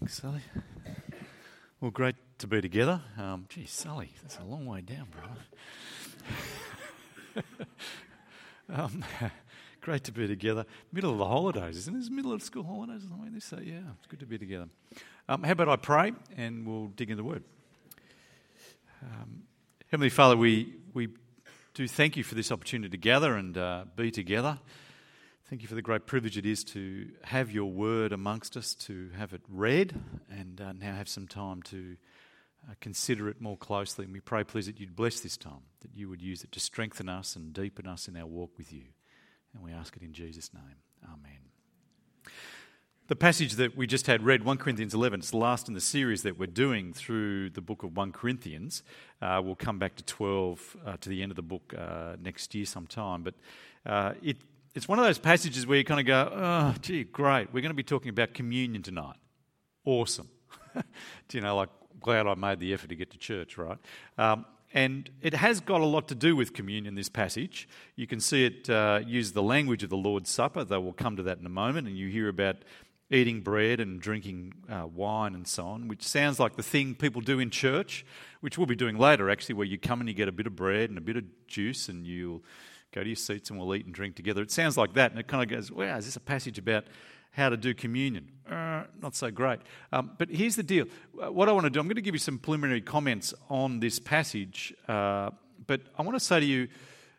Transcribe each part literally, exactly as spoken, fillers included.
Thanks, Sally. Well, great to be together. Um, gee, Sally, that's a long way down, brother. um, great to be together. Middle of the holidays, isn't it? It's middle of school holidays or something like this. So, yeah, it's good to be together. Um, how about I pray and we'll dig into the Word. Um, Heavenly Father, we, we do thank you for this opportunity to gather and uh, be together. Thank you for the great privilege it is to have your word amongst us, to have it read, and uh, now have some time to uh, consider it more closely. And we pray, please, that you'd bless this time, that you would use it to strengthen us and deepen us in our walk with you. And we ask it in Jesus' name. Amen. The passage that we just had read, First Corinthians eleven, it's the last in the series that we're doing through the book of First Corinthians. Uh, we'll come back to twelve, uh, to the end of the book uh, next year sometime. But uh, it It's one of those passages where you kind of go, oh, gee, great, we're going to be talking about communion tonight. Awesome. Do you know, like, glad I made the effort to get to church, right? Um, and it has got a lot to do with communion, this passage. You can see it uh, use the language of the Lord's Supper, though we'll come to that in a moment, and you hear about eating bread and drinking uh, wine and so on, which sounds like the thing people do in church, which we'll be doing later, actually, where you come and you get a bit of bread and a bit of juice and you'll go to your seats and we'll eat and drink together. It sounds like that, and it kind of goes, wow, is this a passage about how to do communion? Uh, not so great. Um, but here's the deal. What I want to do, I'm going to give you some preliminary comments on this passage, uh, but I want to say to you,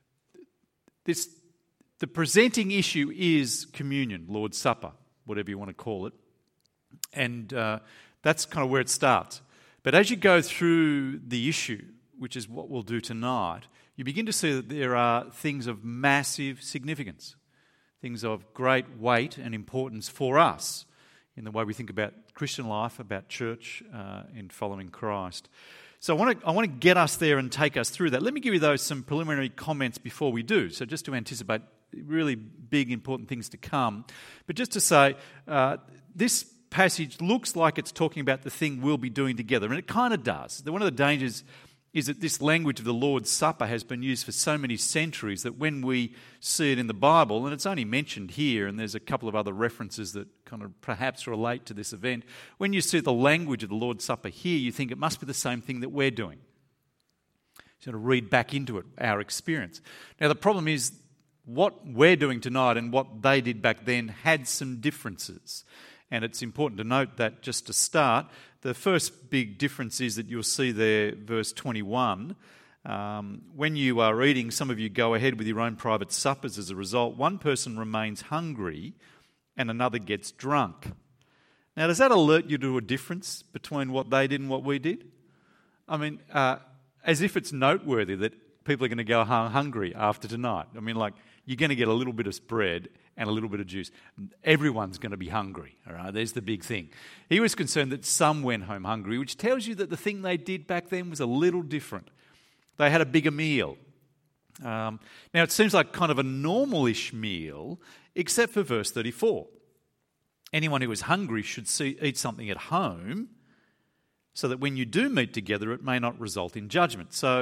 this the presenting issue is communion, Lord's Supper, whatever you want to call it, and uh, that's kind of where it starts. But as you go through the issue, which is what we'll do tonight, you begin to see that there are things of massive significance, things of great weight and importance for us in the way we think about Christian life, about church, uh, in following Christ. So I want to I want to get us there and take us through that. Let me give you those some preliminary comments before we do. So just to anticipate really big, important things to come. But just to say, uh, this passage looks like it's talking about the thing we'll be doing together, and it kind of does. One of the dangers is that this language of the Lord's Supper has been used for so many centuries that when we see it in the Bible, and it's only mentioned here, and there's a couple of other references that kind of perhaps relate to this event, when you see the language of the Lord's Supper here, you think it must be the same thing that we're doing. Sort of read back into it, our experience. Now the problem is what we're doing tonight and what they did back then had some differences. And it's important to note that just to start, the first big difference is that you'll see there, verse twenty-one, um, when you are eating, some of you go ahead with your own private suppers. As a result, one person remains hungry and another gets drunk. Now, does that alert you to a difference between what they did and what we did? I mean, uh, as if it's noteworthy that people are going to go hungry after tonight. I mean, like, you're going to get a little bit of bread and a little bit of juice. Everyone's going to be hungry, all right? There's the big thing. He was concerned that some went home hungry, which tells you that the thing they did back then was a little different. They had a bigger meal. Um, now, it seems like kind of a normal-ish meal, except for verse thirty-four. Anyone who is hungry should see, eat something at home, so that when you do meet together, it may not result in judgment. So,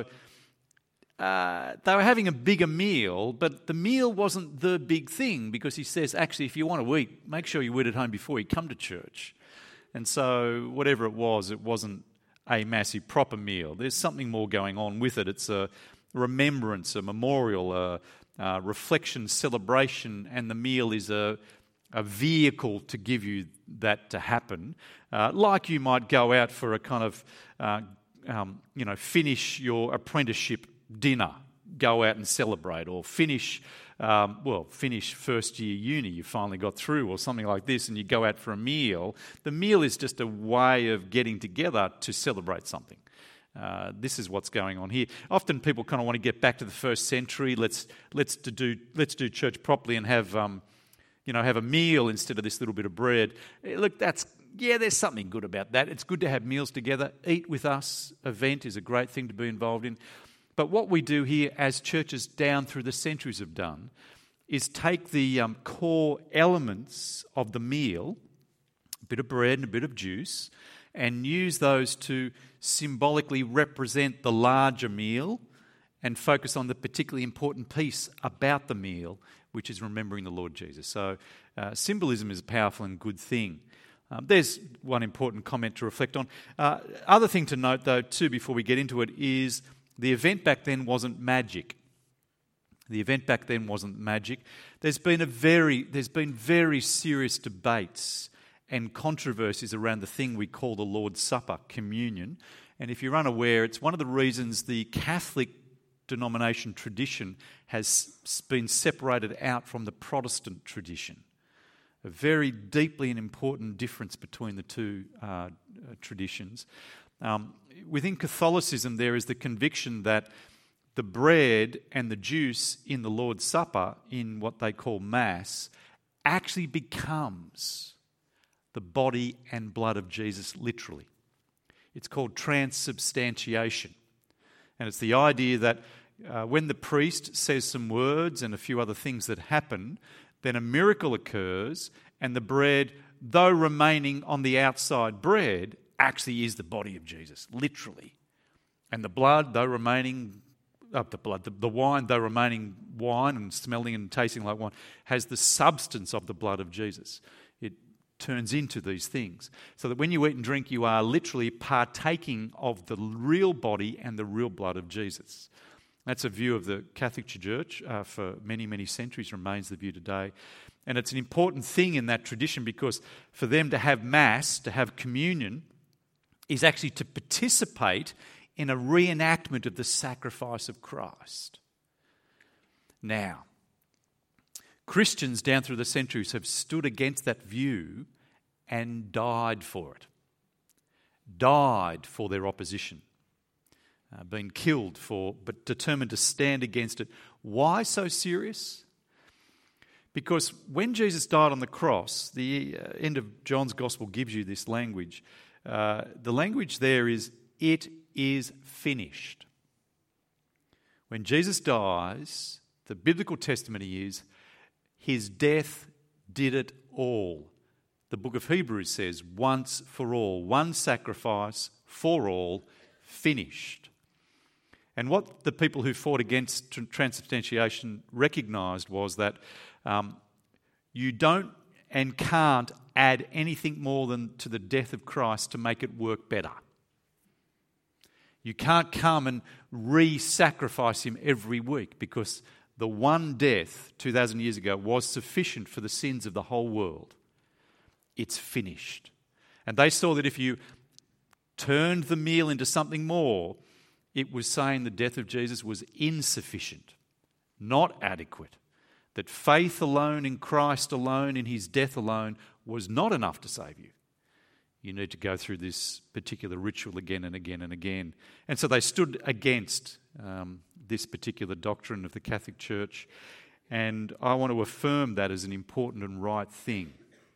Uh, they were having a bigger meal, but the meal wasn't the big thing, because he says, actually, if you want to eat, make sure you eat at home before you come to church. And so whatever it was, it wasn't a massive proper meal. There's something more going on with it. It's a remembrance, a memorial, a, a reflection, celebration, and the meal is a, a vehicle to give you that to happen. Uh, like you might go out for a kind of, uh, um, you know, finish your apprenticeship dinner, go out and celebrate, or finish, um, well, finish first year uni, you finally got through, or something like this, and you go out for a meal. The meal is just a way of getting together to celebrate something. Uh, this is what's going on here. Often people kind of want to get back to the first century. Let's let's to do let's do church properly and have um, you know have a meal instead of this little bit of bread. Look, that's yeah, there's something good about that. It's good to have meals together. Eat with us event is a great thing to be involved in. But what we do here, as churches down through the centuries have done, is take the um, core elements of the meal, a bit of bread and a bit of juice, and use those to symbolically represent the larger meal and focus on the particularly important piece about the meal, which is remembering the Lord Jesus. So uh, symbolism is a powerful and good thing. Um, there's one important comment to reflect on. Uh, other thing to note, though, too, before we get into it, is the event back then wasn't magic. The event back then wasn't magic. There's been a very, there's been very serious debates and controversies around the thing we call the Lord's Supper, communion. And if you're unaware, it's one of the reasons the Catholic denomination tradition has been separated out from the Protestant tradition. A very deeply and important difference between the two uh, traditions. Um, within Catholicism, there is the conviction that the bread and the juice in the Lord's Supper, in what they call Mass, actually becomes the body and blood of Jesus, literally. It's called transubstantiation. And it's the idea that uh, when the priest says some words and a few other things that happen, then a miracle occurs, and the bread, though remaining on the outside bread, actually is the body of Jesus, literally. And the blood, though remaining, uh, the blood, the, the wine, though remaining wine and smelling and tasting like wine, has the substance of the blood of Jesus. It turns into these things. So that when you eat and drink, you are literally partaking of the real body and the real blood of Jesus. That's a view of the Catholic Church uh, for many, many centuries, remains the view today. And it's an important thing in that tradition because for them to have Mass, to have communion, is actually to participate in a reenactment of the sacrifice of Christ. Now, Christians down through the centuries have stood against that view and died for it. Died for their opposition. Uh, been killed for, but determined to stand against it. Why so serious? Because when Jesus died on the cross, the uh, end of John's Gospel gives you this language. Uh, the language there is, it is finished. When Jesus dies, the biblical testimony is, his death did it all. The book of Hebrews says, once for all, one sacrifice for all, finished. And what the people who fought against transubstantiation recognised was that um, you don't and can't add anything more than to the death of Christ to make it work better. You can't come and re-sacrifice him every week because the one death two thousand years ago was sufficient for the sins of the whole world. It's finished. And they saw that if you turned the meal into something more, it was saying the death of Jesus was insufficient, not adequate. That faith alone in Christ alone, in his death alone, was not enough to save you. You need to go through this particular ritual again and again and again. And so they stood against um, this particular doctrine of the Catholic Church. And I want to affirm that as an important and right thing.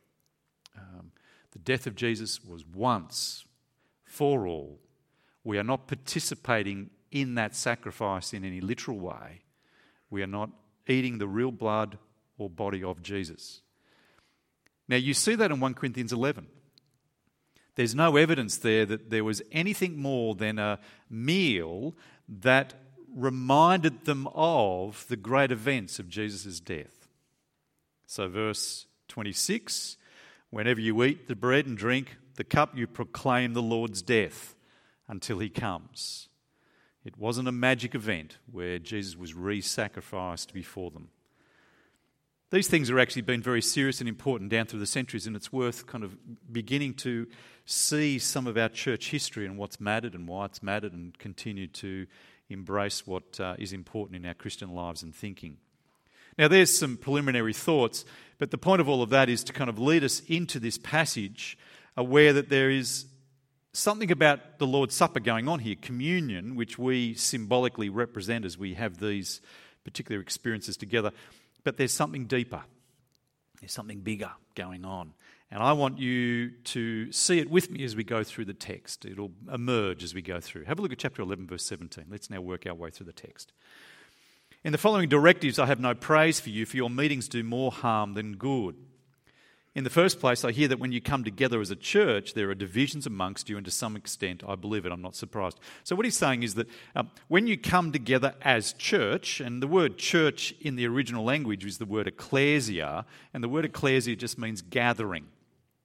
Um, the death of Jesus was once for all. We are not participating in that sacrifice in any literal way. We are not eating the real blood or body of Jesus. Now you see that in First Corinthians eleven. There's no evidence there that there was anything more than a meal that reminded them of the great events of Jesus' death. So verse twenty-six, whenever you eat the bread and drink the cup, you proclaim the Lord's death until he comes. It wasn't a magic event where Jesus was re-sacrificed before them. These things have actually been very serious and important down through the centuries, and it's worth kind of beginning to see some of our church history and what's mattered and why it's mattered, and continue to embrace what uh, is important in our Christian lives and thinking. Now there's some preliminary thoughts, but the point of all of that is to kind of lead us into this passage, aware that there is something about the Lord's Supper going on here, communion, which we symbolically represent as we have these particular experiences together. But there's something deeper. There's something bigger going on. And I want you to see it with me as we go through the text. It'll emerge as we go through. Have a look at chapter eleven, verse seventeen. Let's now work our way through the text. In the following directives, I have no praise for you, for your meetings do more harm than good. In the first place, I hear that when you come together as a church, there are divisions amongst you, and to some extent, I believe it, I'm not surprised. So what he's saying is that um, when you come together as church, and the word church in the original language is the word ecclesia, and the word ecclesia just means gathering,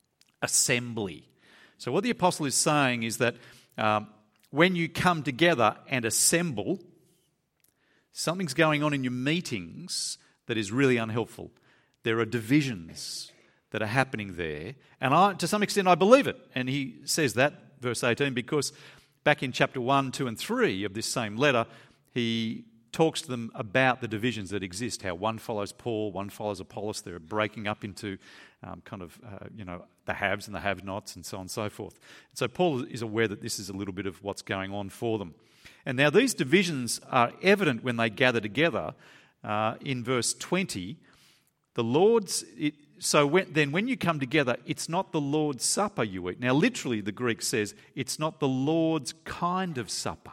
assembly. So what the apostle is saying is that um, when you come together and assemble, something's going on in your meetings that is really unhelpful. There are divisions that are happening there. And I, to some extent, I believe it. And he says that, verse eighteen, because back in chapter one, two and three of this same letter, he talks to them about the divisions that exist, how one follows Paul, one follows Apollos. They're breaking up into um, kind of, uh, you know, the haves and the have-nots and so on and so forth. And so Paul is aware that this is a little bit of what's going on for them. And now these divisions are evident when they gather together. Uh, in verse twenty, the Lord's... It, so when, then when you come together, it's not the Lord's supper you eat. Now literally the Greek says, it's not the Lord's kind of supper.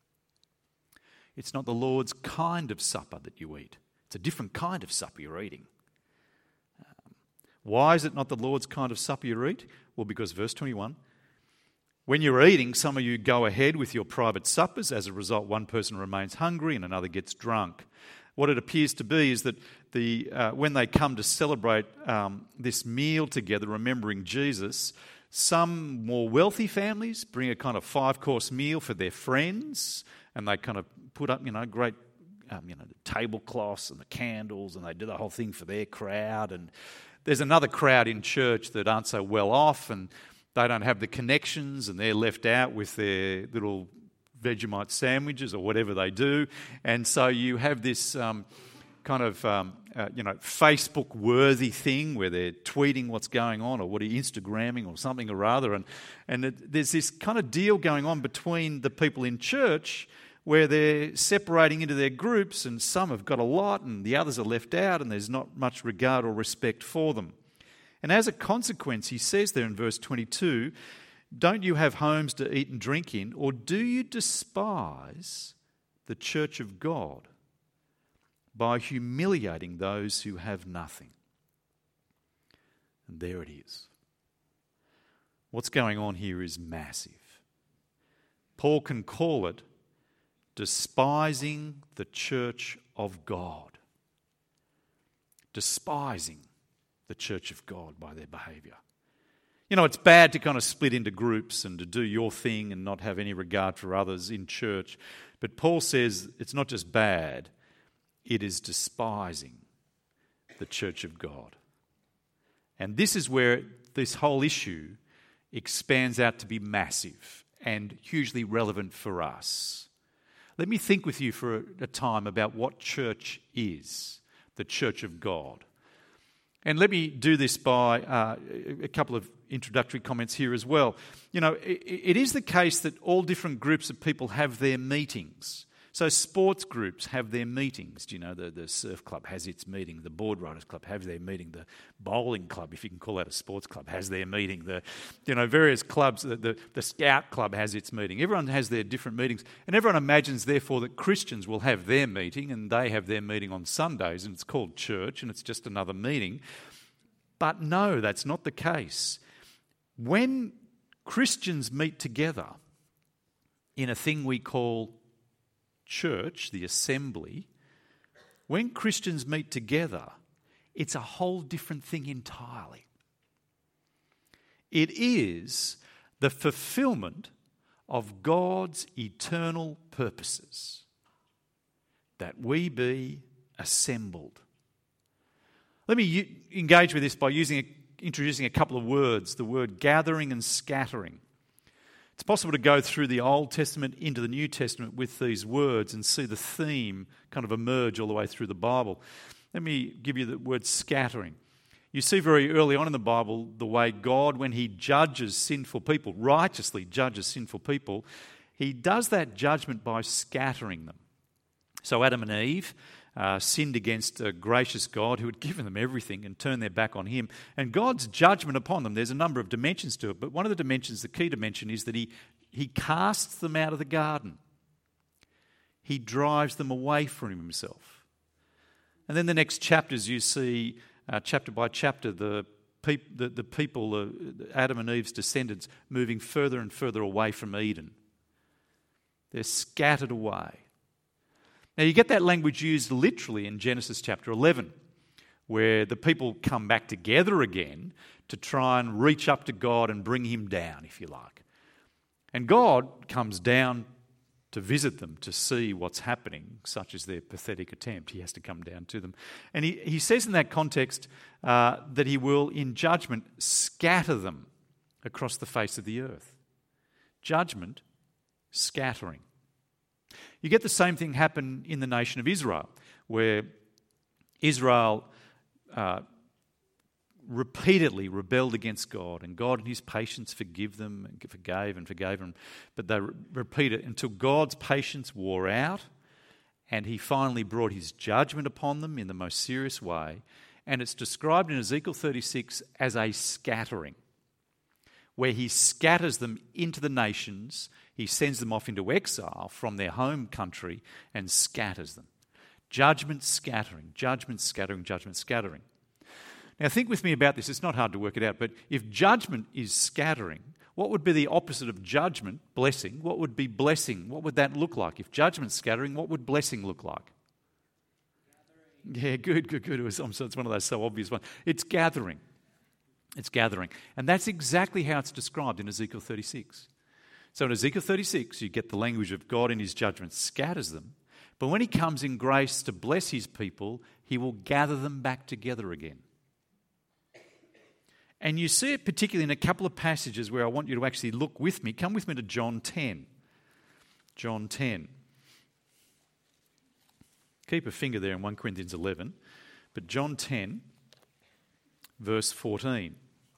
It's not the Lord's kind of supper that you eat. It's a different kind of supper you're eating. Um, why is it not the Lord's kind of supper you eat? Well, because verse twenty-one, when you're eating, some of you go ahead with your private suppers. As a result, one person remains hungry and another gets drunk. What it appears to be is that the uh, when they come to celebrate um, this meal together, remembering Jesus, some more wealthy families bring a kind of five-course meal for their friends, and they kind of put up, you know, great, um, you know, the tablecloths and the candles, and they do the whole thing for their crowd. And there's another crowd in church that aren't so well off, and they don't have the connections, and they're left out with their little Vegemite sandwiches or whatever they do. And so you have this um, kind of, um, uh, you know, Facebook-worthy thing where they're tweeting what's going on, or what are you, Instagramming or something or other. And, and it, there's this kind of deal going on between the people in church where they're separating into their groups, and some have got a lot and the others are left out, and there's not much regard or respect for them. And as a consequence, he says there in verse twenty-two, don't you have homes to eat and drink in, or do you despise the church of God by humiliating those who have nothing? And there it is. What's going on here is massive. Paul can call it despising the church of God. Despising the church of God by their behaviour. You know, it's bad to kind of split into groups and to do your thing and not have any regard for others in church. But Paul says it's not just bad, it is despising the church of God. And this is where this whole issue expands out to be massive and hugely relevant for us. Let me think with you for a time about what church is, the church of God. And let me do this by uh, a couple of introductory comments here as well. You know, it, it is the case that all different groups of people have their meetings. So sports groups have their meetings. You know, the, the surf club has its meeting. The board riders club has their meeting. The bowling club, if you can call that a sports club, has their meeting. The, you know, various clubs, the, the, the scout club has its meeting. Everyone has their different meetings. And everyone imagines, therefore, that Christians will have their meeting, and they have their meeting on Sundays, and it's called church, and it's just another meeting. But no, that's not the case. When Christians meet together in a thing we call church, the assembly, when Christians meet together, it's a whole different thing entirely. It is the fulfillment of God's eternal purposes, that we be assembled. Let me u- engage with this by using a, introducing a couple of words, the word gathering and scattering. It's possible to go through the Old Testament into the New Testament with these words and see the theme kind of emerge all the way through the Bible. Let me give you the word scattering. You see very early on in the Bible the way God, when he judges sinful people, righteously judges sinful people, he does that judgment by scattering them. So Adam and Eve uh, sinned against a gracious God who had given them everything and turned their back on him. And God's judgment upon them, there's a number of dimensions to it, but one of the dimensions, the key dimension, is that he, he casts them out of the garden. He drives them away from himself. And then the next chapters you see, uh, chapter by chapter, the, peop- the, the people, uh, Adam and Eve's descendants, moving further and further away from Eden. They're scattered away. Now you get that language used literally in Genesis chapter eleven, where the people come back together again to try and reach up to God and bring him down, if you like. And God comes down to visit them, to see what's happening, such as their pathetic attempt. He has to come down to them. And he, he says in that context uh, that he will, in judgment, scatter them across the face of the earth. Judgment, scattering. You get the same thing happen in the nation of Israel, where Israel uh, repeatedly rebelled against God, and God in his patience forgive them and forgave and forgave them, but they re- repeat it until God's patience wore out, and he finally brought his judgment upon them in the most serious way. And it's described in Ezekiel thirty-six as a scattering, where he scatters them into the nations. He sends them off into exile from their home country and scatters them. Judgment scattering, judgment scattering, judgment scattering. Now think with me about this. It's not hard to work it out, but if judgment is scattering, what would be the opposite of judgment? Blessing. What would be blessing? What would that look like? If judgment's scattering, what would blessing look like? Gathering. Yeah, good, good, good. It was, I'm sorry, it's one of those so obvious ones. It's gathering. It's gathering. And that's exactly how it's described in Ezekiel thirty-six. So in Ezekiel thirty-six, you get the language of God in his judgment scatters them. But when he comes in grace to bless his people, he will gather them back together again. And you see it particularly in a couple of passages where I want you to actually look with me. Come with me to John ten. John ten. Keep a finger there in First Corinthians eleven. But John ten, verse fourteen.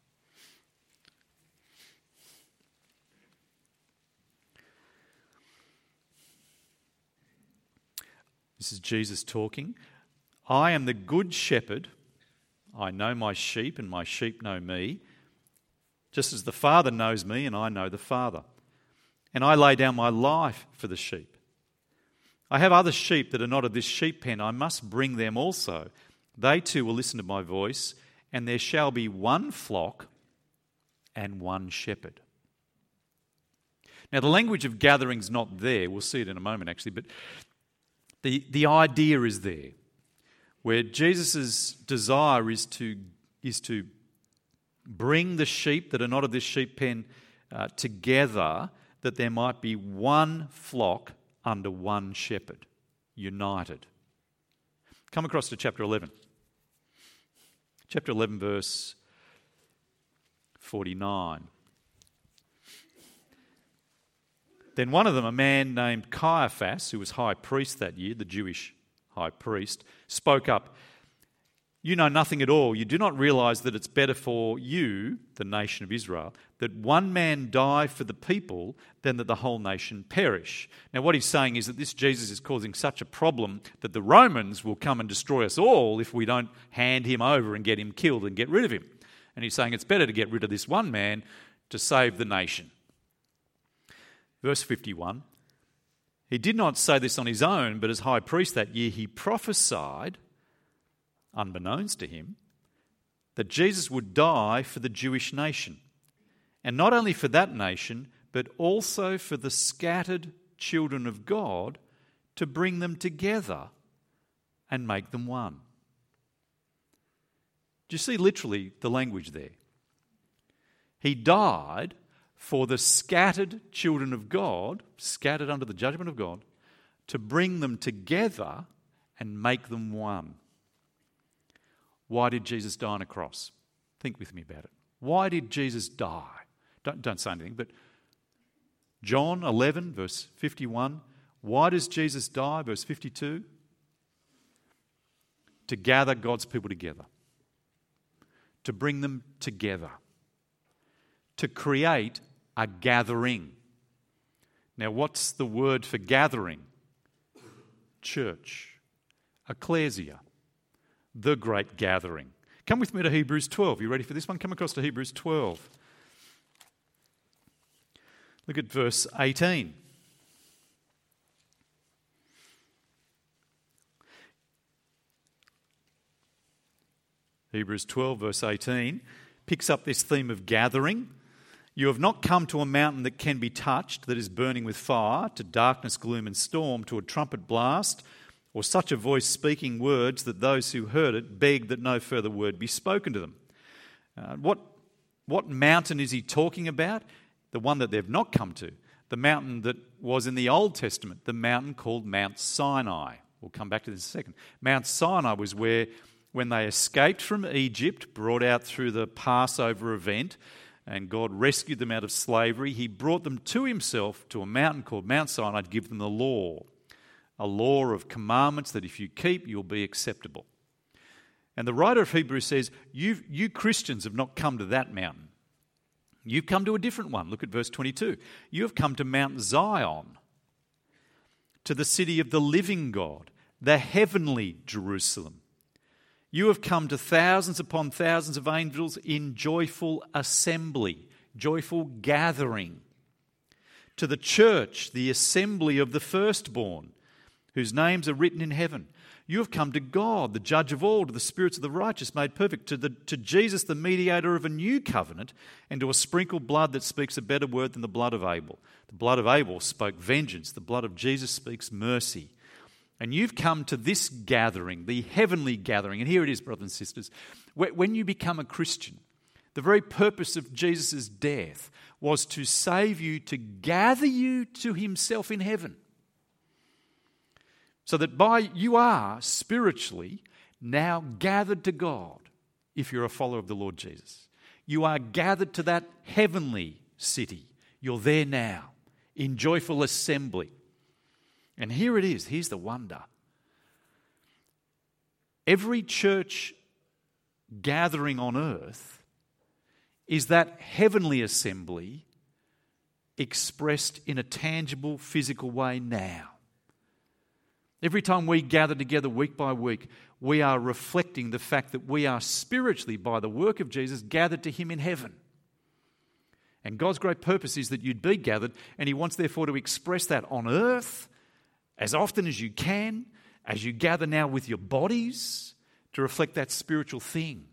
This is Jesus talking. I am the good shepherd. I know my sheep and my sheep know me, just as the Father knows me and I know the Father. And I lay down my life for the sheep. I have other sheep that are not of this sheep pen. I must bring them also. They too will listen to my voice, and there shall be one flock and one shepherd. Now the language of gathering's not there. We'll see it in a moment actually, but the, the idea is there, where Jesus' desire is to, is to bring the sheep that are not of this sheep pen uh, together, that there might be one flock under one shepherd, united. Come across to chapter eleven. Chapter eleven, verse forty-nine. Then one of them, a man named Caiaphas, who was high priest that year, the Jewish high priest, spoke up. You know nothing at all. You do not realize that it's better for you, the nation of Israel, that one man die for the people than that the whole nation perish. Now what he's saying is that this Jesus is causing such a problem that the Romans will come and destroy us all if we don't hand him over and get him killed and get rid of him. And he's saying it's better to get rid of this one man to save the nation. Verse fifty-one. He did not say this on his own, but as high priest that year, he prophesied, unbeknownst to him, that Jesus would die for the Jewish nation. And not only for that nation, but also for the scattered children of God, to bring them together and make them one. Do you see literally the language there? He died for the scattered children of God, scattered under the judgment of God, to bring them together and make them one. Why did Jesus die on a cross? Think with me about it. Why did Jesus die? Don't, don't say anything, but John eleven, verse fifty-one. Why does Jesus die? Verse fifty-two. To gather God's people together. To bring them together. To create a gathering. Now, what's the word for gathering? Church. Ecclesia. The great gathering. Come with me to Hebrews twelve. You ready for this one? Come across to Hebrews twelve. Look at verse eighteen. Hebrews twelve, verse eighteen, picks up this theme of gathering. You have not come to a mountain that can be touched, that is burning with fire, to darkness, gloom and storm, to a trumpet blast, or such a voice speaking words that those who heard it begged that no further word be spoken to them. Uh, what What mountain is he talking about? The one that they've not come to. The mountain that was in the Old Testament, the mountain called Mount Sinai. We'll come back to this in a second. Mount Sinai was where, when they escaped from Egypt, brought out through the Passover event, and God rescued them out of slavery, he brought them to himself to a mountain called Mount Sinai to give them the law. A law of commandments that if you keep, you'll be acceptable. And the writer of Hebrews says, you, you Christians have not come to that mountain. You've come to a different one. Look at verse twenty-two. You have come to Mount Zion, to the city of the living God, the heavenly Jerusalem. You have come to thousands upon thousands of angels in joyful assembly, joyful gathering. To the church, the assembly of the firstborn, whose names are written in heaven. You have come to God, the judge of all, to the spirits of the righteous made perfect, to, the, to Jesus, the mediator of a new covenant, and to a sprinkled blood that speaks a better word than the blood of Abel. The blood of Abel spoke vengeance. The blood of Jesus speaks mercy. And you've come to this gathering, the heavenly gathering. And here it is, brothers and sisters. When you become a Christian, the very purpose of Jesus' death was to save you, to gather you to himself in heaven. So that by you are spiritually now gathered to God if you're a follower of the Lord Jesus. You are gathered to that heavenly city. You're there now in joyful assembly. And here it is. Here's the wonder. Every church gathering on earth is that heavenly assembly expressed in a tangible, physical way now. Every time we gather together week by week, we are reflecting the fact that we are spiritually, by the work of Jesus, gathered to him in heaven. And God's great purpose is that you'd be gathered, and he wants therefore to express that on earth as often as you can, as you gather now with your bodies to reflect that spiritual thing.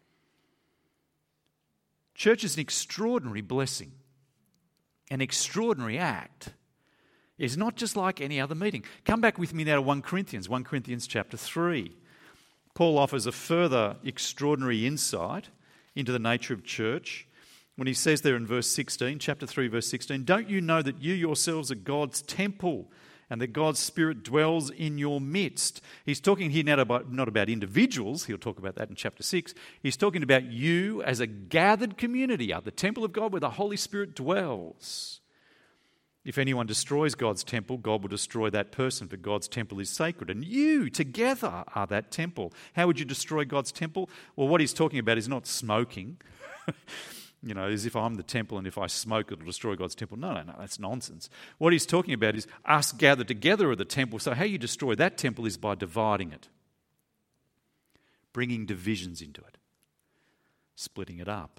Church is an extraordinary blessing, an extraordinary act. It's not just like any other meeting. Come back with me now to First Corinthians, First Corinthians chapter three. Paul offers a further extraordinary insight into the nature of church when he says there in verse sixteen, chapter three, verse sixteen, don't you know that you yourselves are God's temple and that God's Spirit dwells in your midst? He's talking here not about, not about individuals. He'll talk about that in chapter six. He's talking about you as a gathered community, are the temple of God where the Holy Spirit dwells. If anyone destroys God's temple, God will destroy that person, for God's temple is sacred. And you together are that temple. How would you destroy God's temple? Well, what he's talking about is not smoking. You know, as if I'm the temple and if I smoke, it'll destroy God's temple. No, no, no, that's nonsense. What he's talking about is us gathered together at the temple. So how you destroy that temple is by dividing it, bringing divisions into it, splitting it up.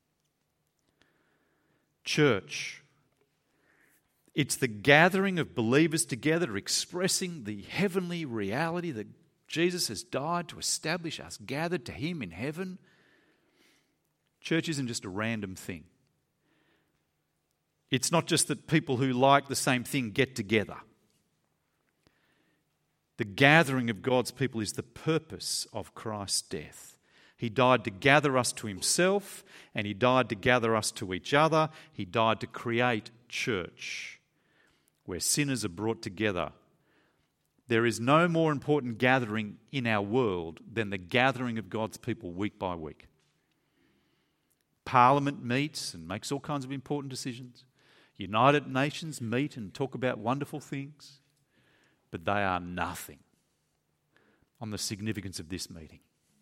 Church, it's the gathering of believers together expressing the heavenly reality that Jesus has died to establish us gathered to him in heaven. Church isn't just a random thing. It's not just that people who like the same thing get together. The gathering of God's people is the purpose of Christ's death. He died to gather us to himself, and he died to gather us to each other. He died to create church, where sinners are brought together. There is no more important gathering in our world than the gathering of God's people week by week. Parliament meets and makes all kinds of important decisions. United Nations meet and talk about wonderful things, but they are nothing on the significance of this meeting.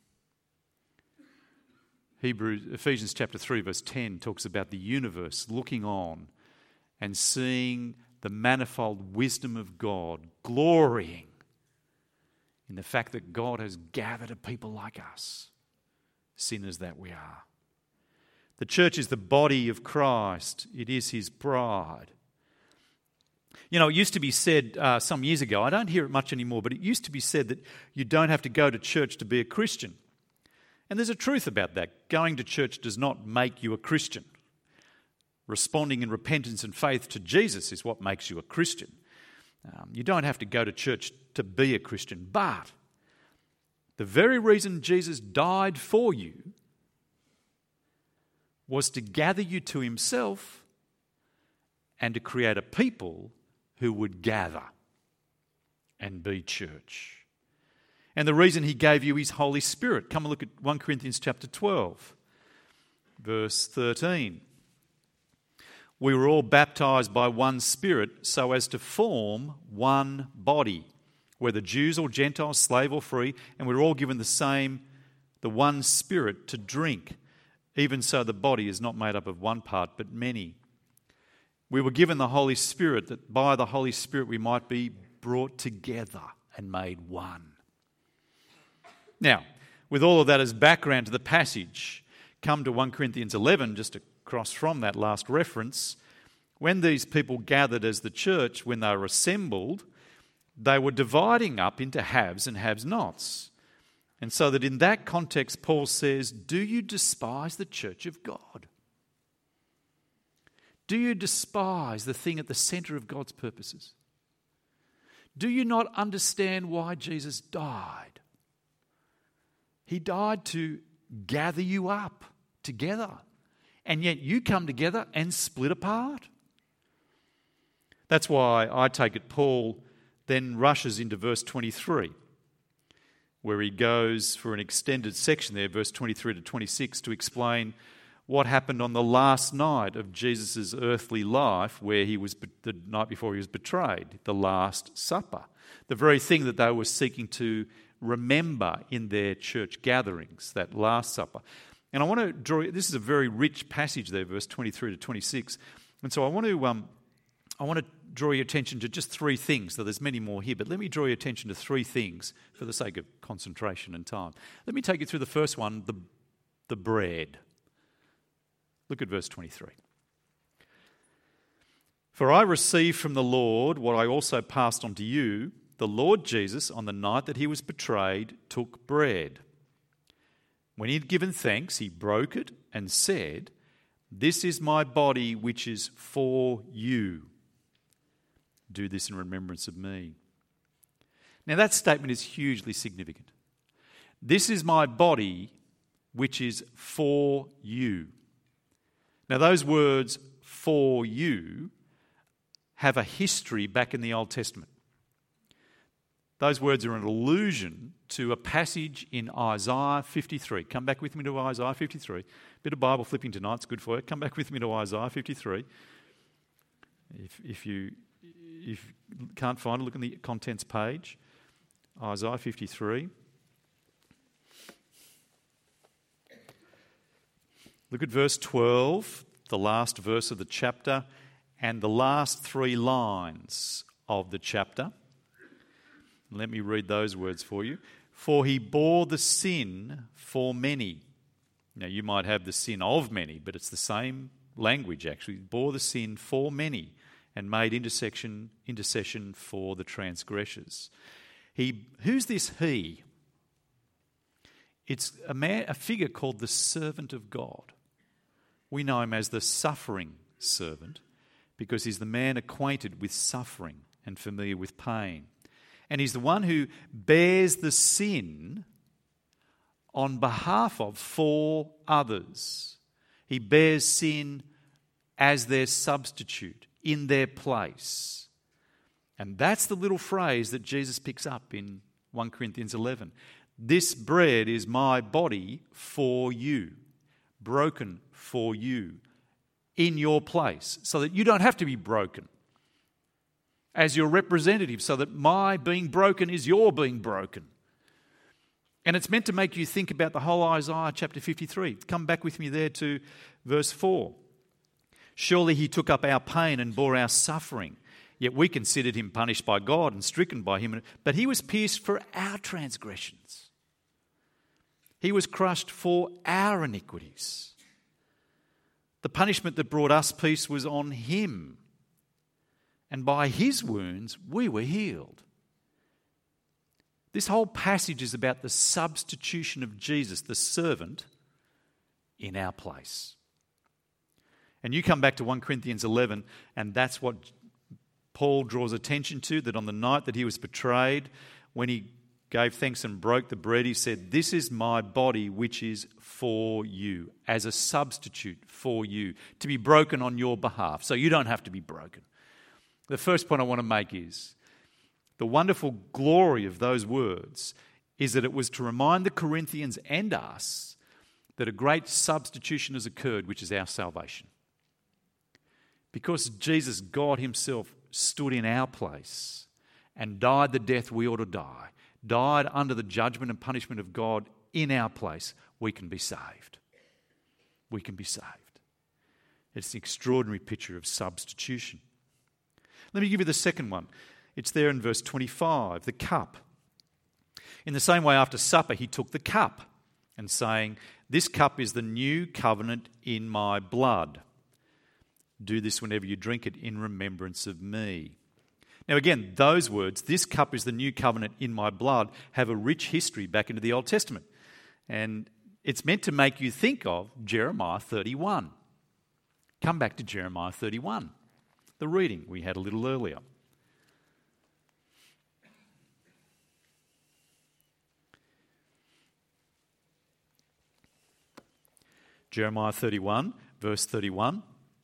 Hebrews, Ephesians chapter three verse ten talks about the universe looking on and seeing the manifold wisdom of God, glorying in the fact that God has gathered a people like us, sinners that we are. The church is the body of Christ. It is his bride. You know, it used to be said uh, some years ago, I don't hear it much anymore, but it used to be said that you don't have to go to church to be a Christian. And there's a truth about that. Going to church does not make you a Christian. Responding in repentance and faith to Jesus is what makes you a Christian. Um, you don't have to go to church to be a Christian, but the very reason Jesus died for you was to gather you to himself and to create a people who would gather and be church. And the reason he gave you his Holy Spirit. Come and look at First Corinthians chapter twelve, verse thirteen. We were all baptised by one Spirit so as to form one body, whether Jews or Gentiles, slave or free, and we were all given the same, the one Spirit to drink. Even so, the body is not made up of one part, but many. We were given the Holy Spirit, that by the Holy Spirit we might be brought together and made one. Now, with all of that as background to the passage, come to First Corinthians eleven, just across from that last reference. When these people gathered as the church, when they were assembled, they were dividing up into haves and have-nots. And so that in that context, Paul says, do you despise the church of God? Do you despise the thing at the centre of God's purposes? Do you not understand why Jesus died? He died to gather you up together. And yet you come together and split apart. That's why I take it Paul then rushes into verse twenty-three, where he goes for an extended section there, verse twenty-three to twenty-six, to explain what happened on the last night of Jesus' earthly life, where he was the night before he was betrayed, the Last Supper, the very thing that they were seeking to remember in their church gatherings, that Last Supper. And I want to draw, this is a very rich passage there, verse twenty-three to twenty-six. And so I want to um, I want to draw your attention to just three things. So there's many more here, but let me draw your attention to three things for the sake of concentration and time. Let me take you through the first one, the, the bread. Look at verse twenty-three. For I received from the Lord what I also passed on to you. The Lord Jesus, on the night that he was betrayed, took bread. When he had given thanks, he broke it and said, "This is my body which is for you. Do this in remembrance of me." Now that statement is hugely significant. This is my body which is for you. Now those words, for you, have a history back in the Old Testament. Those words are an allusion to a passage in Isaiah fifty-three. Come back with me to Isaiah fifty-three. Bit of Bible flipping tonight, it's good for you. Come back with me to Isaiah fifty-three. If, if you if you can't find it, look on the contents page. Isaiah fifty-three. Look at verse twelve, the last verse of the chapter, and the last three lines of the chapter. Let me read those words for you. For he bore the sin for many. Now you might have the sin of many, but it's the same language actually. He bore the sin for many and made intercession, intercession for the transgressors. He, who's this he? It's a man, a figure called the servant of God. We know him as the suffering servant because he's the man acquainted with suffering and familiar with pain. And he's the one who bears the sin on behalf of for others. He bears sin as their substitute, in their place. And that's the little phrase that Jesus picks up in First Corinthians eleven. This bread is my body for you, broken for you, in your place, so that you don't have to be broken. As your representative, so that my being broken is your being broken. And it's meant to make you think about the whole Isaiah chapter fifty-three. Come back with me there to verse four. Surely he took up our pain and bore our suffering, yet we considered him punished by God and stricken by him. But he was pierced for our transgressions. He was crushed for our iniquities. The punishment that brought us peace was on him. And by his wounds we were healed. This whole passage is about the substitution of Jesus, the servant, in our place. And you come back to First Corinthians eleven, and that's what Paul draws attention to, that on the night that he was betrayed, when he gave thanks and broke the bread, he said, "This is my body which is for you," as a substitute for you, to be broken on your behalf, so you don't have to be broken. The first point I want to make is the wonderful glory of those words is that it was to remind the Corinthians and us that a great substitution has occurred, which is our salvation. Because Jesus, God himself, stood in our place and died the death we ought to die, died under the judgment and punishment of God in our place, we can be saved. We can be saved. It's an extraordinary picture of substitution. Let me give you the second one. It's there in verse twenty-five, the cup. In the same way, after supper, he took the cup and saying, "This cup is the new covenant in my blood. Do this whenever you drink it in remembrance of me." Now again, those words, "this cup is the new covenant in my blood," have a rich history back into the Old Testament. And it's meant to make you think of Jeremiah thirty-one. Come back to Jeremiah thirty-one, the reading we had a little earlier. Jeremiah thirty-one, verse thirty-one.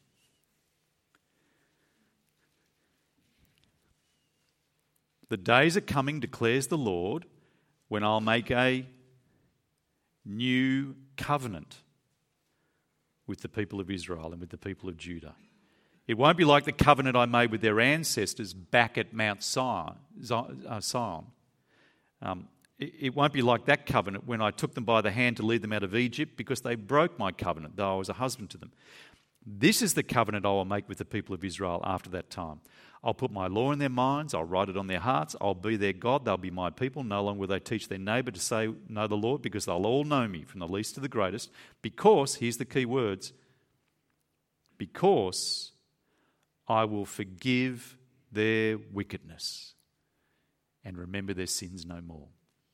"The days are coming, declares the Lord, when I'll make a new covenant with the people of Israel and with the people of Judah. It won't be like the covenant I made with their ancestors back at Mount Sion. Um, it, it won't be like that covenant when I took them by the hand to lead them out of Egypt, because they broke my covenant, though I was a husband to them. This is the covenant I will make with the people of Israel after that time. I'll put my law in their minds, I'll write it on their hearts, I'll be their God, they'll be my people. No longer will they teach their neighbour to say, 'Know the Lord,' because they'll all know me, from the least to the greatest. Because," here's the key words, "because I will forgive their wickedness and remember their sins no more."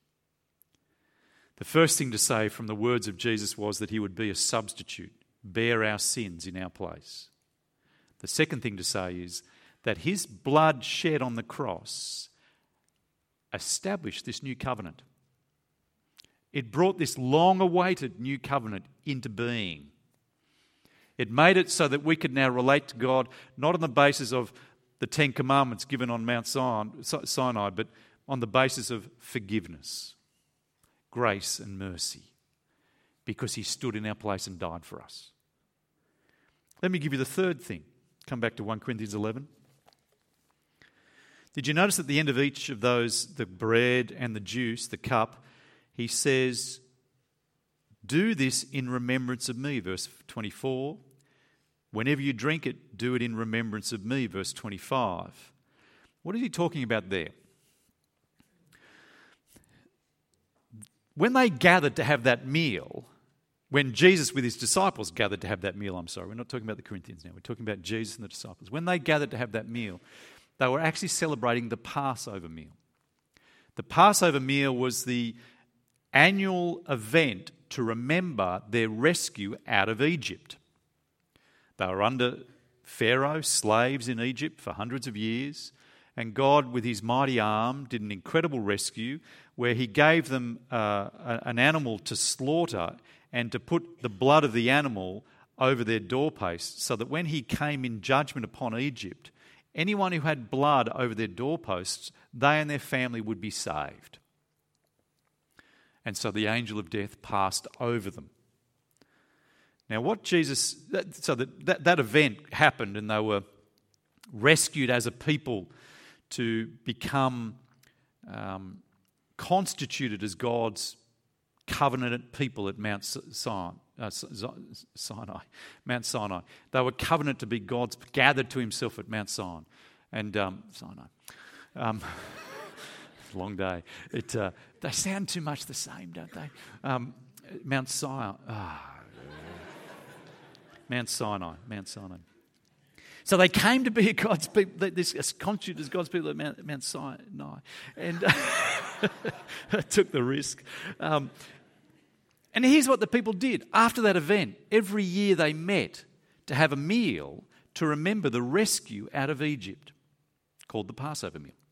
The first thing to say from the words of Jesus was that he would be a substitute, bear our sins in our place. The second thing to say is that his blood shed on the cross established this new covenant. It brought this long-awaited new covenant into being. It made it so that we could now relate to God not on the basis of the Ten Commandments given on Mount Sinai, but on the basis of forgiveness, grace and mercy, because he stood in our place and died for us. Let me give you the third thing. Come back to First Corinthians eleven. Did you notice at the end of each of those, the bread and the juice, the cup, he says, "Do this in remembrance of me," verse twenty-four. "Whenever you drink it, do it in remembrance of me," verse twenty-five. What is he talking about there? When they gathered to have that meal, when Jesus with his disciples gathered to have that meal, I'm sorry, we're not talking about the Corinthians now, we're talking about Jesus and the disciples. When they gathered to have that meal, they were actually celebrating the Passover meal. The Passover meal was the annual event to remember their rescue out of Egypt. They were under Pharaoh, slaves in Egypt for hundreds of years, and God, with his mighty arm, did an incredible rescue where he gave them uh, an animal to slaughter and to put the blood of the animal over their doorposts, so that when he came in judgment upon Egypt, anyone who had blood over their doorposts, they and their family would be saved. And so the angel of death passed over them. Now what Jesus, so that, that, that event happened, and they were rescued as a people to become um, constituted as God's covenanted people at Mount Sinai, uh, Sinai, Mount Sinai. They were covenant to be God's, gathered to himself at Mount Sinai. And um, Sinai. Um, long day. It, uh, they sound too much the same, don't they? Um, Mount Sinai. Ah, Mount Sinai. Mount Sinai. So they came to be God's people, this constituted as God's people at Mount, Mount Sinai, and took the risk. Um, and here's what the people did. After that event, every year they met to have a meal to remember the rescue out of Egypt, called the Passover meal.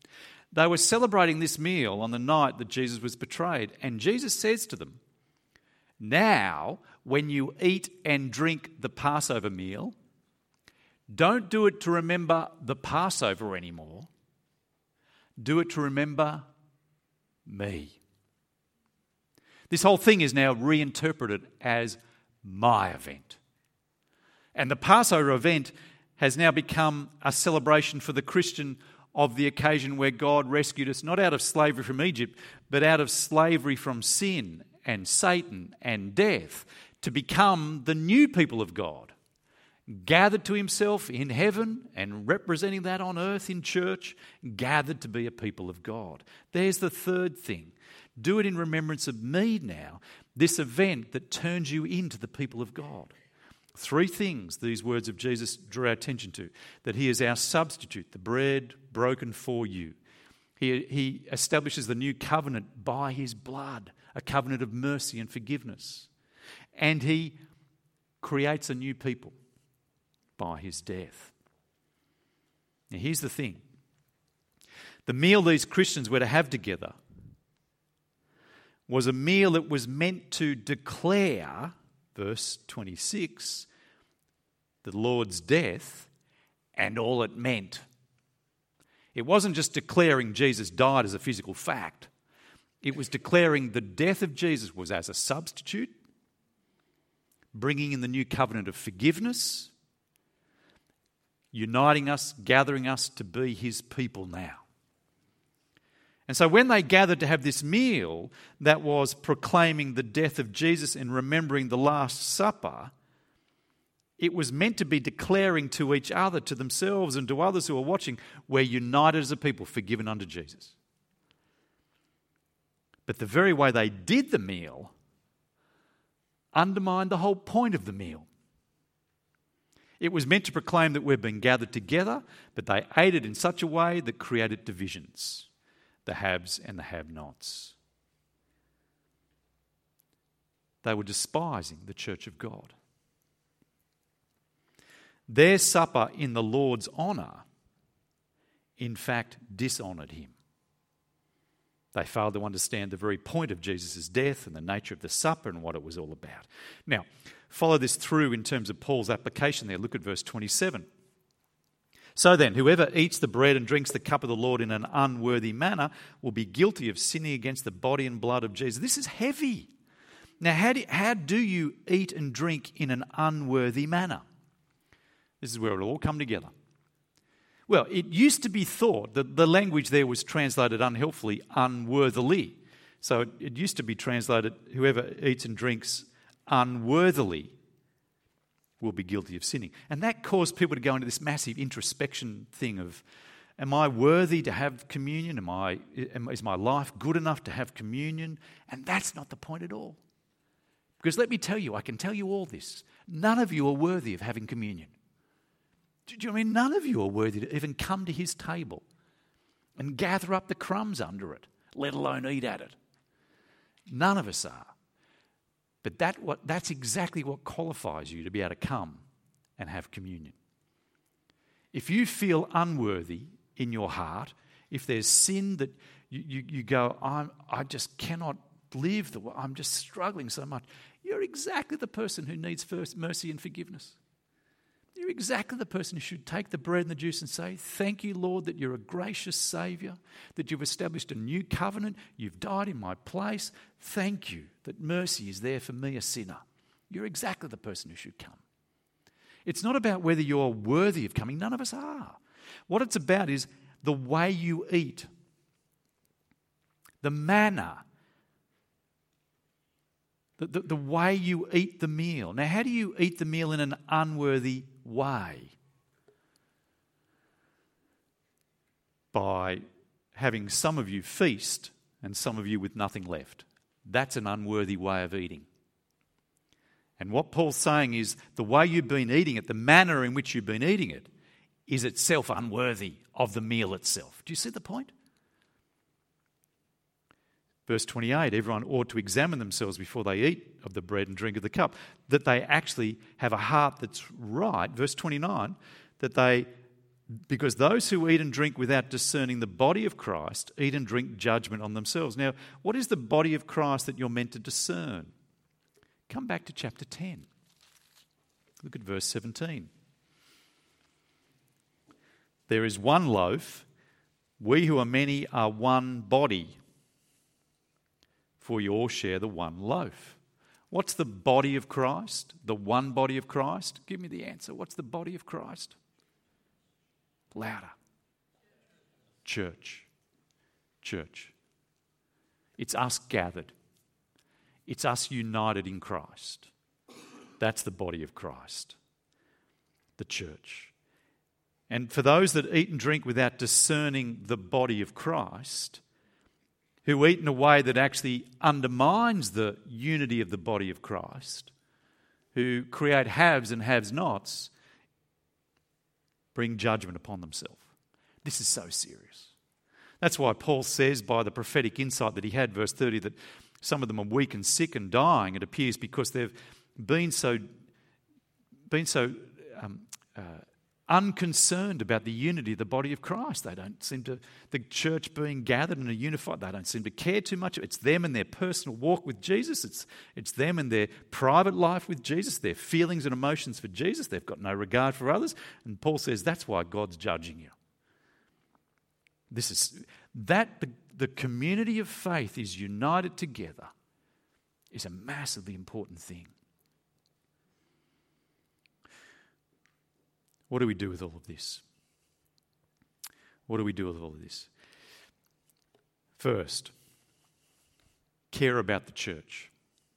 They were celebrating this meal on the night that Jesus was betrayed. And Jesus says to them, "Now, when you eat and drink the Passover meal, don't do it to remember the Passover anymore. Do it to remember me." This whole thing is now reinterpreted as my event. And the Passover event has now become a celebration for the Christian of the occasion where God rescued us not out of slavery from Egypt, but out of slavery from sin and Satan and death, to become the new people of God, gathered to himself in heaven and representing that on earth in church, gathered to be a people of God. There's the third thing. Do it in remembrance of me now, this event that turns you into the people of God. Three things these words of Jesus draw our attention to: that he is our substitute, the bread broken for you. He, he establishes the new covenant by his blood, a covenant of mercy and forgiveness. And he creates a new people by his death. Now here's the thing. The meal these Christians were to have together was a meal that was meant to declare, verse twenty-six, the Lord's death and all it meant. It wasn't just declaring Jesus died as a physical fact. It was declaring the death of Jesus was as a substitute, bringing in the new covenant of forgiveness, uniting us, gathering us to be his people now. And so when they gathered to have this meal that was proclaiming the death of Jesus and remembering the Last Supper, it was meant to be declaring to each other, to themselves and to others who are watching, we're united as a people, forgiven under Jesus. But the very way they did the meal undermined the whole point of the meal. It was meant to proclaim that we've been gathered together, but they ate it in such a way that created divisions, the haves and the have-nots. They were despising the church of God. Their supper in the Lord's honour, in fact, dishonoured him. They failed to understand the very point of Jesus' death and the nature of the supper and what it was all about. Now, follow this through in terms of Paul's application there. Look at verse twenty-seven. "So then, whoever eats the bread and drinks the cup of the Lord in an unworthy manner will be guilty of sinning against the body and blood of Jesus." This is heavy. Now, how do, how do you eat and drink in an unworthy manner? This is where it will all come together. Well, it used to be thought that the language there was translated unhelpfully, unworthily. So it, it used to be translated, whoever eats and drinks unworthily will be guilty of sinning. And that caused people to go into this massive introspection thing of, am I worthy to have communion? Am I, am, is my life good enough to have communion? And that's not the point at all. Because let me tell you, I can tell you all this. None of you are worthy of having communion. Do you know what I mean? None of you are worthy to even come to his table and gather up the crumbs under it, let alone eat at it. None of us are. But that what that's exactly what qualifies you to be able to come and have communion. If you feel unworthy in your heart, if there's sin that you, you, you go, I'm, I just cannot live, the way, I'm just struggling so much, you're exactly the person who needs first mercy and forgiveness. You're exactly the person who should take the bread and the juice and say, thank you, Lord, that you're a gracious Saviour, that you've established a new covenant, you've died in my place. Thank you that mercy is there for me, a sinner. You're exactly the person who should come. It's not about whether you're worthy of coming. None of us are. What it's about is the way you eat, the manner, the, the, the way you eat the meal. Now, how do you eat the meal in an unworthy way? By having some of you feast and some of you with nothing left. That's an unworthy way of eating. And what Paul's saying is the way you've been eating it, the manner in which you've been eating it, is itself unworthy of the meal itself. Do you see the point? Verse twenty-eight, everyone ought to examine themselves before they eat of the bread and drink of the cup, that they actually have a heart that's right. Verse twenty-nine, that they Because those who eat and drink without discerning the body of Christ eat and drink judgment on themselves. Now, what is the body of Christ that you're meant to discern? Come back to chapter ten. Look at verse seventeen. There is one loaf. We who are many are one body, for you all share the one loaf. What's the body of Christ? The one body of Christ? Give me the answer. What's the body of Christ? Louder. Church. Church. It's us gathered. It's us united in Christ. That's the body of Christ. The church. And for those that eat and drink without discerning the body of Christ, who eat in a way that actually undermines the unity of the body of Christ, who create haves and have-nots, bring judgment upon themselves. This is so serious. That's why Paul says, by the prophetic insight that he had, verse thirty, that some of them are weak and sick and dying, it appears, because they've been so, been so um, uh, unconcerned about the unity of the body of Christ. They don't seem to, the church being gathered and unified, they don't seem to care too much. It's them and their personal walk with Jesus. It's, it's them and their private life with Jesus, their feelings and emotions for Jesus. They've got no regard for others. And Paul says that's why God's judging you. This is, that the, the community of faith is united together is a massively important thing. What do we do with all of this? What do we do with all of this? First, care about the church.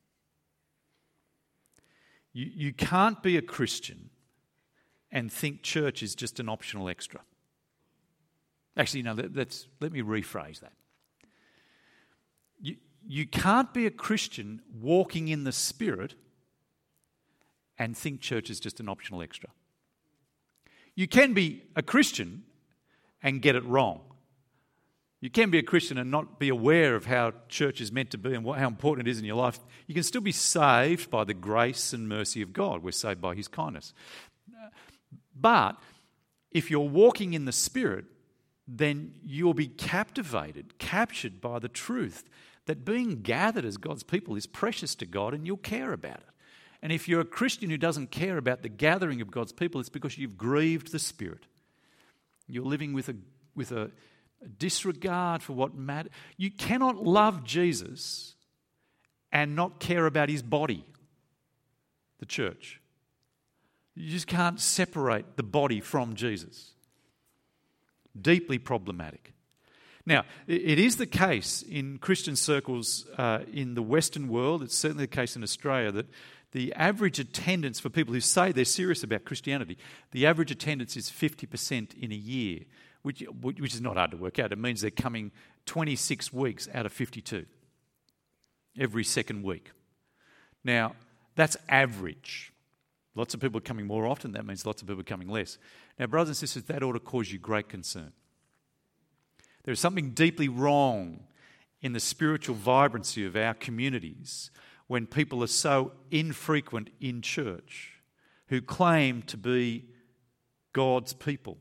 You, you can't be a Christian and think church is just an optional extra. Actually, no, let, let's, let me rephrase that. You, you can't be a Christian walking in the Spirit and think church is just an optional extra. You can be a Christian and get it wrong. You can be a Christian and not be aware of how church is meant to be and what, how important it is in your life. You can still be saved by the grace and mercy of God. We're saved by His kindness. But if you're walking in the Spirit, then you'll be captivated, captured by the truth that being gathered as God's people is precious to God, and you'll care about it. And if you're a Christian who doesn't care about the gathering of God's people, it's because you've grieved the Spirit. You're living with a with a, a disregard for what matters. You cannot love Jesus and not care about His body, the church. You just can't separate the body from Jesus. Deeply problematic. Now, it is the case in Christian circles uh, in the Western world, it's certainly the case in Australia, that the average attendance for people who say they're serious about Christianity, the average attendance is fifty percent in a year, which, which is not hard to work out. It means they're coming twenty-six weeks out of fifty-two, every second week. Now, that's average. Lots of people are coming more often. That means lots of people are coming less. Now, brothers and sisters, that ought to cause you great concern. There is something deeply wrong in the spiritual vibrancy of our communities when people are so infrequent in church who claim to be God's people.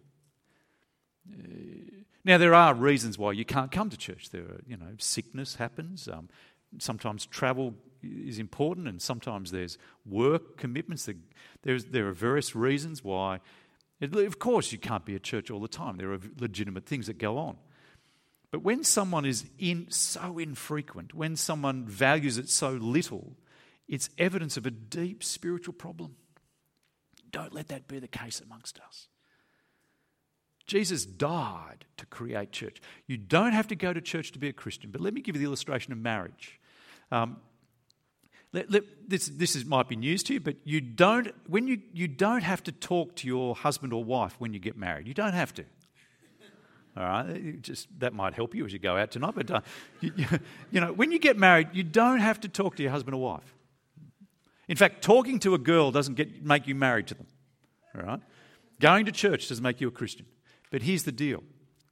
Now, there are reasons why you can't come to church. There are, you know, sickness happens. Um, sometimes travel is important, and sometimes there's work commitments. There's, there are various reasons why. Of course, you can't be at church all the time. There are legitimate things that go on. But when someone is in so infrequent, when someone values it so little, it's evidence of a deep spiritual problem. Don't let that be the case amongst us. Jesus died to create church. You don't have to go to church to be a Christian, but let me give you the illustration of marriage. Um, let, let, this this is, might be news to you, but you don't when you you don't have to talk to your husband or wife when you get married. You don't have to. All right, just that might help you as you go out tonight. But uh, you, you know, when you get married, you don't have to talk to your husband or wife. In fact, talking to a girl doesn't get make you married to them. All right, going to church doesn't make you a Christian. But here's the deal: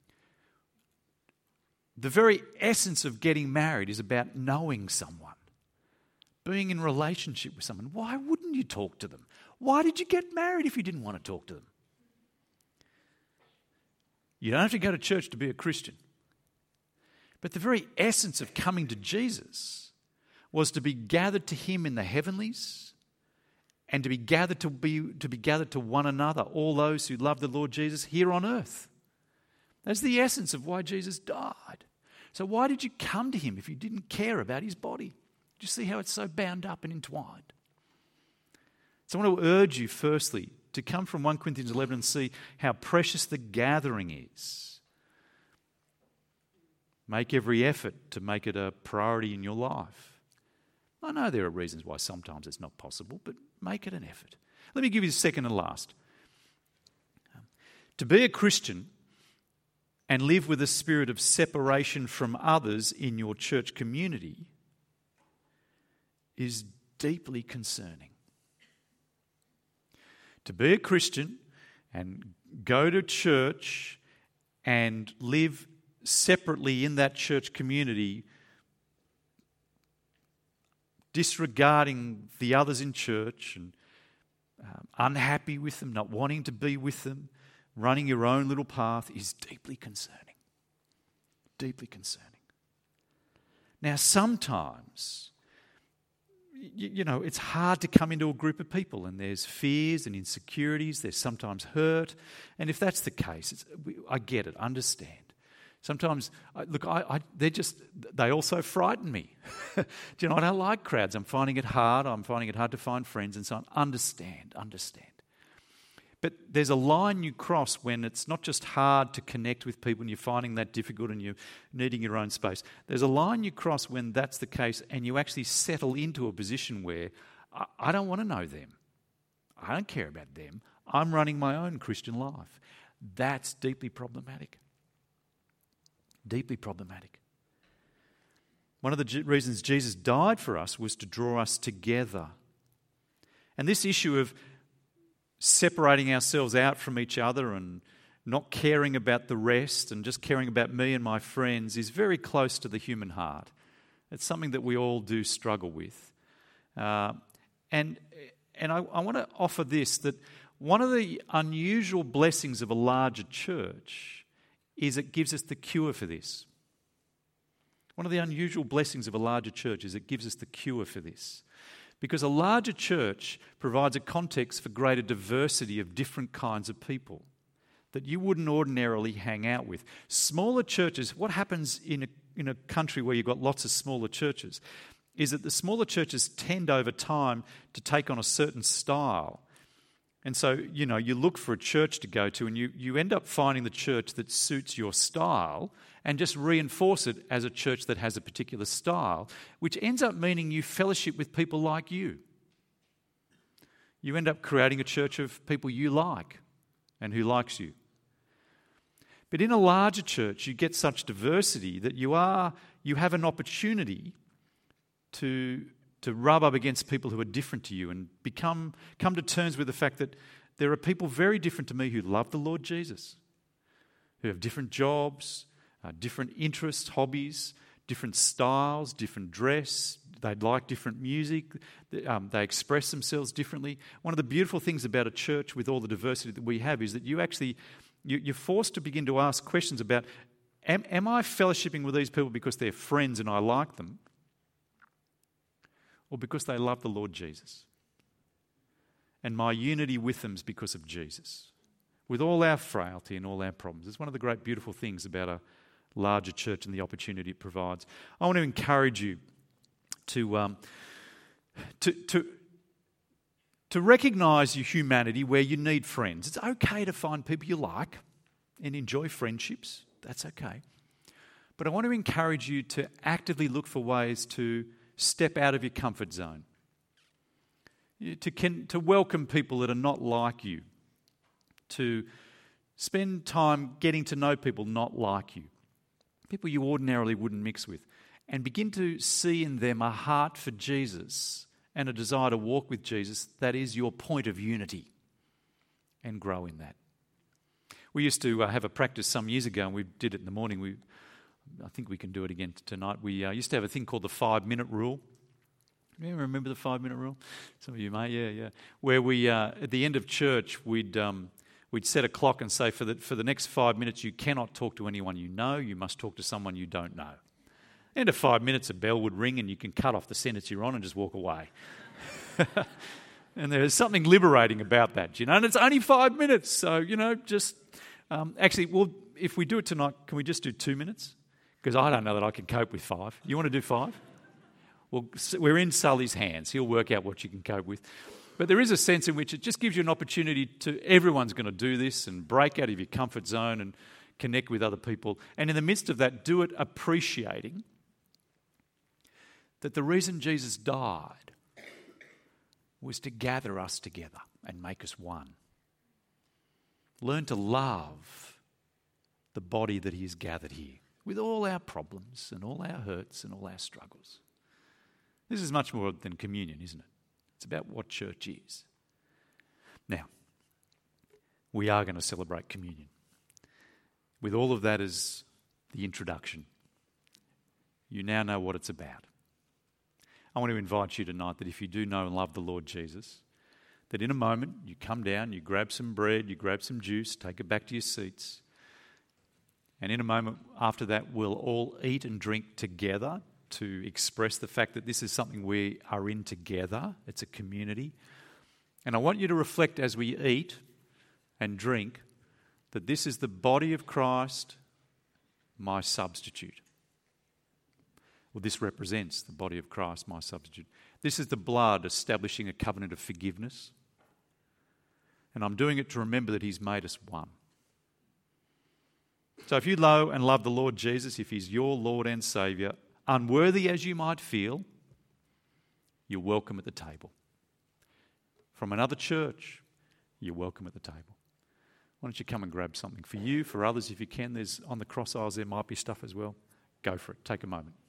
the very essence of getting married is about knowing someone, being in relationship with someone. Why wouldn't you talk to them? Why did you get married if you didn't want to talk to them? You don't have to go to church to be a Christian. But the very essence of coming to Jesus was to be gathered to him in the heavenlies and to be gathered to be to be gathered to one another, all those who love the Lord Jesus here on earth. That's the essence of why Jesus died. So why did you come to him if you didn't care about his body? Do you see how it's so bound up and entwined? So I want to urge you, firstly, to come from First Corinthians eleven and see how precious the gathering is. Make every effort to make it a priority in your life. I know there are reasons why sometimes it's not possible, but make it an effort. Let me give you the second and last. To be a Christian and live with a spirit of separation from others in your church community is deeply concerning. To be a Christian and go to church and live separately in that church community, disregarding the others in church and um, unhappy with them, not wanting to be with them, running your own little path, is deeply concerning. Deeply concerning. Now, sometimes, you, you know, it's hard to come into a group of people and there's fears and insecurities, there's sometimes hurt. And if that's the case, it's, I get it, understand. Sometimes, I, look, I, I, they're just, they also frighten me. Do you know, I don't like crowds. I'm finding it hard. I'm finding it hard to find friends and so on. Understand, understand. But there's a line you cross when it's not just hard to connect with people and you're finding that difficult and you're needing your own space. There's a line you cross when that's the case and you actually settle into a position where I, I don't want to know them. I don't care about them. I'm running my own Christian life. That's deeply problematic. Deeply problematic. One of the G- reasons Jesus died for us was to draw us together. And this issue of separating ourselves out from each other and not caring about the rest and just caring about me and my friends is very close to the human heart. It's something that we all do struggle with. Uh, and and I, I want to offer this, that one of the unusual blessings of a larger church is it gives us the cure for this. One of the unusual blessings of a larger church is it gives us the cure for this. Because a larger church provides a context for greater diversity of different kinds of people that you wouldn't ordinarily hang out with. Smaller churches, what happens in a, in a country where you've got lots of smaller churches is that the smaller churches tend over time to take on a certain style. And so, you know, you look for a church to go to and you, you end up finding the church that suits your style and just reinforce it as a church that has a particular style, which ends up meaning you fellowship with people like you. You end up creating a church of people you like and who likes you. But in a larger church, you get such diversity that you are you have an opportunity to to rub up against people who are different to you and become come to terms with the fact that there are people very different to me who love the Lord Jesus, who have different jobs, uh, different interests, hobbies, different styles, different dress. They like different music. Um, they express themselves differently. One of the beautiful things about a church with all the diversity that we have is that you actually you, you're forced to begin to ask questions about: Am, am I fellowshipping with these people because they're friends and I like them? Or because they love the Lord Jesus? And my unity with them is because of Jesus. With all our frailty and all our problems. It's one of the great beautiful things about a larger church and the opportunity it provides. I want to encourage you to, um, to, to, to recognise your humanity where you need friends. It's okay to find people you like and enjoy friendships. That's okay. But I want to encourage you to actively look for ways to step out of your comfort zone, to, can, to welcome people that are not like you, to spend time getting to know people not like you, people you ordinarily wouldn't mix with, and begin to see in them a heart for Jesus and a desire to walk with Jesus that is your point of unity, and grow in that. We used to uh, have a practice some years ago, and we did it in the morning. We I think we can do it again tonight. We uh, used to have a thing called the five-minute rule. You remember the five-minute rule? Some of you may, yeah, yeah. Where we, uh, at the end of church, we'd um, we'd set a clock and say for the, for the next five minutes you cannot talk to anyone you know, you must talk to someone you don't know. End of five minutes a bell would ring and you can cut off the sentence you're on and just walk away. And there's something liberating about that, you know, and it's only five minutes. So, you know, just um, actually, well, if we do it tonight, can we just do two minutes? Because I don't know that I can cope with five. You want to do five? Well, we're in Sully's hands. He'll work out what you can cope with. But there is a sense in which it just gives you an opportunity to, everyone's going to do this and break out of your comfort zone and connect with other people. And in the midst of that, do it appreciating that the reason Jesus died was to gather us together and make us one. Learn to love the body that he has gathered here with all our problems and all our hurts and all our struggles. This is much more than communion, isn't it? It's about what church is. Now, we are going to celebrate communion. With all of that as the introduction, you now know what it's about. I want to invite you tonight that if you do know and love the Lord Jesus, that in a moment you come down, you grab some bread, you grab some juice, take it back to your seats, and in a moment after that we'll all eat and drink together to express the fact that this is something we are in together. It's a community. And I want you to reflect as we eat and drink that this is the body of Christ, my substitute. Well, this represents the body of Christ, my substitute. This is the blood establishing a covenant of forgiveness. And I'm doing it to remember that he's made us one. So if you know and love the Lord Jesus, if he's your Lord and Saviour, unworthy as you might feel, you're welcome at the table. From another church, you're welcome at the table. Why don't you come and grab something for you, for others if you can. There's on the cross aisles there might be stuff as well. Go for it. Take a moment.